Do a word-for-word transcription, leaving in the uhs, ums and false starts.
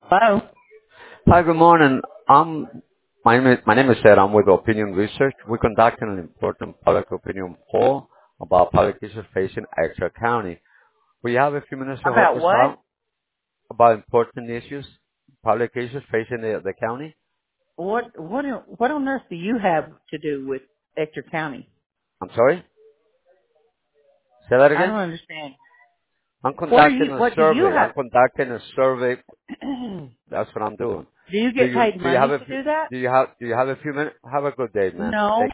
Hello. Hi, good morning. Um, my name is, my name is Ed. I'm with Opinion Research. We're conducting an important public opinion poll about public issues facing Exeter County. We have a few minutes to help About us what? out about important issues, public issues facing the, the county. What what what on earth do you have to do with Ector County? I'm sorry? Say that I don't again? understand. I'm What are conducting you? a What do you survey. I'm have? conducting a survey. That's what I'm doing. Do you Do get you, paid do you have money a, to few- do that? do you have, do you have a few minutes? Have a good day, man. No. Thank